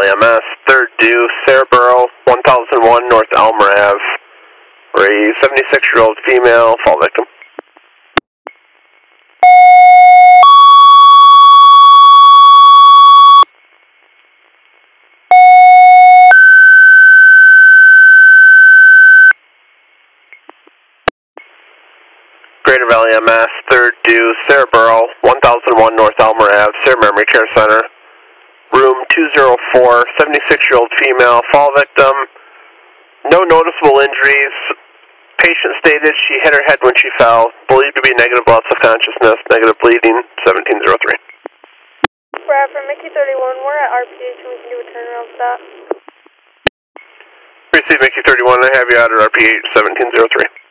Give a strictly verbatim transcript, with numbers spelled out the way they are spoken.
Valley M S, third due, Sarahboro, one thousand one North Elmer Ave, for a seventy-six-year-old female fall victim. Greater Valley M S, third due, Sarahboro, one thousand one North Elmer Ave, Sarah Memory Care Center, room two oh four, seventy-six-year-old female, fall victim, no noticeable injuries. Patient stated she hit her head when she fell, believed to be negative loss of consciousness, negative bleeding, seventeen oh three. Brad, for Mickey thirty-one, we're at R P H and we can do a turnaround for that. Receive Mickey thirty-one, I have you out at R P H seventeen oh three.